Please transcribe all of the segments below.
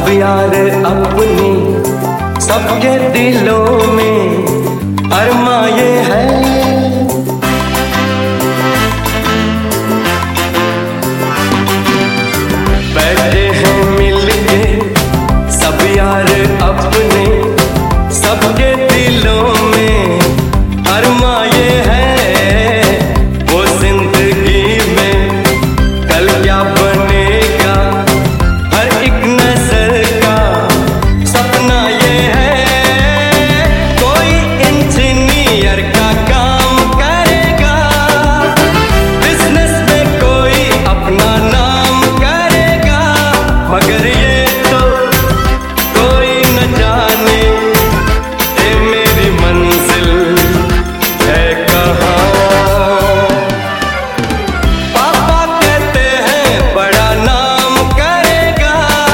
यार अपनी सबके दिलों में अरमा ये है। बैठे हैं मिलके सब यार अपने सबके दिलों में अरमा ये है। वो जिंदगी में कल क्या बनेगा हर एक नजर का सपना ये है। कोई इंजीनियर का काम करेगा, बिजनेस में कोई अपना नाम करेगा, मगर ये तो कोई न जाने ये मेरी मंजिल है कहाँ। पापा कहते हैं बड़ा नाम करेगा।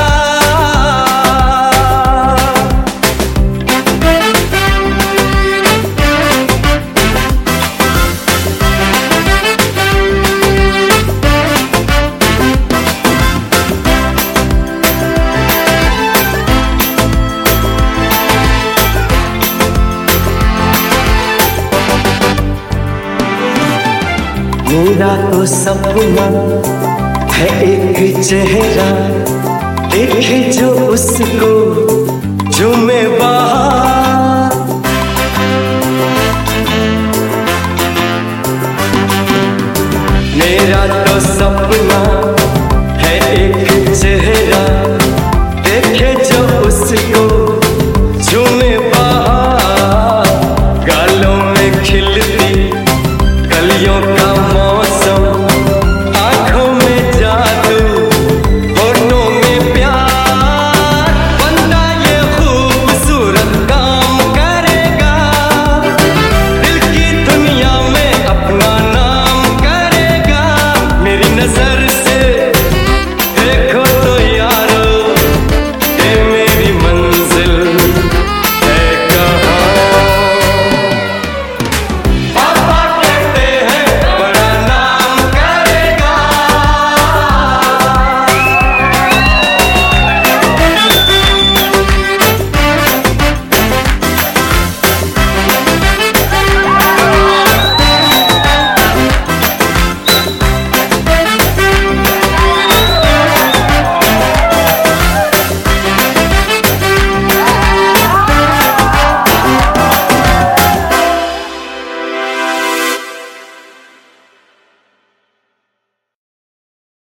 मेरा तो सपना है एक चेहरा देखे जो उसको झूमे बाहर। मेरा तो सपना